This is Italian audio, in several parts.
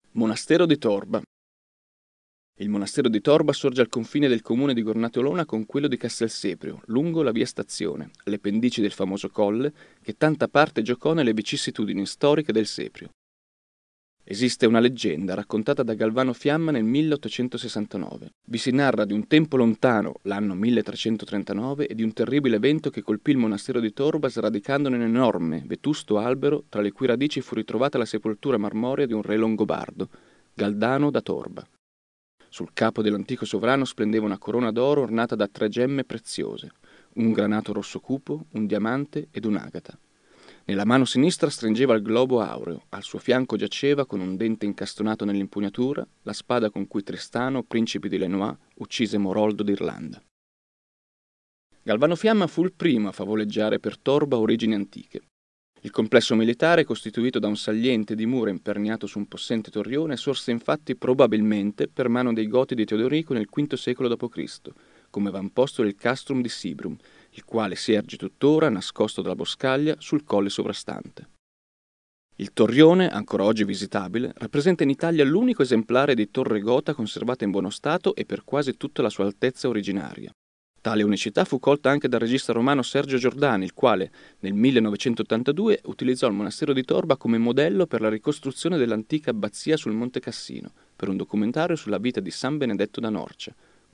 Monastero di Torba. Il monastero di Torba sorge al confine del comune di Gornatolona con quello di Castelseprio, lungo la via Stazione, alle pendici del famoso colle che tanta parte giocò nelle vicissitudini storiche del Seprio. Esiste una leggenda raccontata da Galvano Fiamma nel 1869. Vi si narra di un tempo lontano, l'anno 1339, e di un terribile evento che colpì il monastero di Torba sradicando un enorme, vetusto albero tra le cui radici fu ritrovata la sepoltura marmorea di un re longobardo, Galdano da Torba. Sul capo dell'antico sovrano splendeva una corona d'oro ornata da 3 gemme preziose, un granato rosso cupo, un diamante ed un'agata. Nella mano sinistra stringeva il globo aureo, al suo fianco giaceva, con un dente incastonato nell'impugnatura, la spada con cui Tristano, principe di Lenoir, uccise Moroldo d'Irlanda. Galvano Fiamma fu il primo a favoleggiare per Torba origini antiche. Il complesso militare, costituito da un saliente di mura imperniato su un possente torrione, sorse infatti probabilmente per mano dei Goti di Teodorico nel V secolo d.C., come avamposto del castrum di Sibrum, il quale si erge tuttora, nascosto dalla boscaglia, sul colle sovrastante. Il torrione, ancora oggi visitabile, rappresenta in Italia l'unico esemplare di torre gota conservata in buono stato e per quasi tutta la sua altezza originaria. Tale unicità fu colta anche dal regista romano Sergio Giordani, il quale, nel 1982, utilizzò il monastero di Torba come modello per la ricostruzione dell'antica abbazia sul Monte Cassino, per un documentario sulla vita di San Benedetto da Norcia,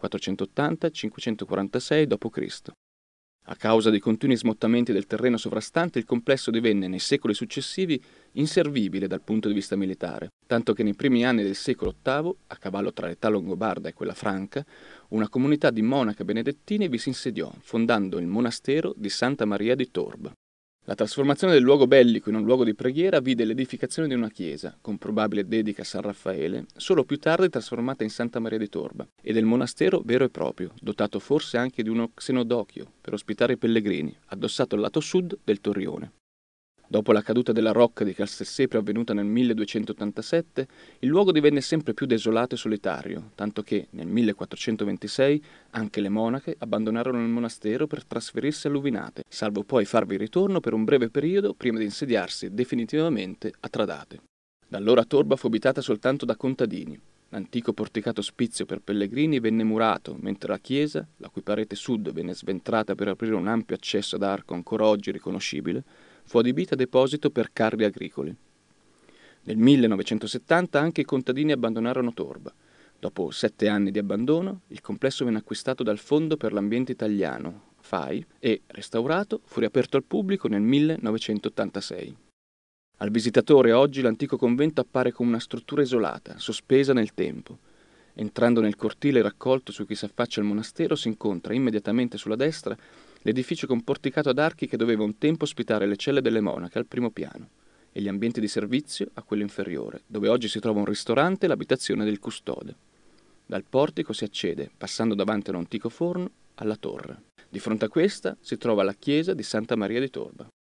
480-546 d.C. A causa dei continui smottamenti del terreno sovrastante, il complesso divenne, nei secoli successivi, inservibile dal punto di vista militare, tanto che nei primi anni del secolo VIII, a cavallo tra l'età longobarda e quella franca, una comunità di monache benedettine vi si insediò, fondando il monastero di Santa Maria di Torba. La trasformazione del luogo bellico in un luogo di preghiera vide l'edificazione di una chiesa, con probabile dedica a San Raffaele, solo più tardi trasformata in Santa Maria di Torba, e del monastero vero e proprio, dotato forse anche di uno xenodochio per ospitare i pellegrini, addossato al lato sud del torrione. Dopo la caduta della rocca di Castelseprio avvenuta nel 1287, il luogo divenne sempre più desolato e solitario, tanto che, nel 1426, anche le monache abbandonarono il monastero per trasferirsi a Luvinate, salvo poi farvi ritorno per un breve periodo prima di insediarsi definitivamente a Tradate. Da allora Torba fu abitata soltanto da contadini. L'antico porticato ospizio per pellegrini venne murato, mentre la chiesa, la cui parete sud venne sventrata per aprire un ampio accesso ad arco ancora oggi riconoscibile, fu adibita a deposito per carri agricoli. Nel 1970 anche i contadini abbandonarono Torba. Dopo 7 anni di abbandono, il complesso venne acquistato dal Fondo per l'Ambiente Italiano, FAI, e, restaurato, fu riaperto al pubblico nel 1986. Al visitatore oggi l'antico convento appare come una struttura isolata, sospesa nel tempo. Entrando nel cortile raccolto su cui si affaccia il monastero si incontra immediatamente sulla destra l'edificio con porticato ad archi che doveva un tempo ospitare le celle delle monache al primo piano e gli ambienti di servizio a quello inferiore, dove oggi si trova un ristorante e l'abitazione del custode. Dal portico si accede, passando davanti a un antico forno, alla torre. Di fronte a questa si trova la chiesa di Santa Maria di Torba.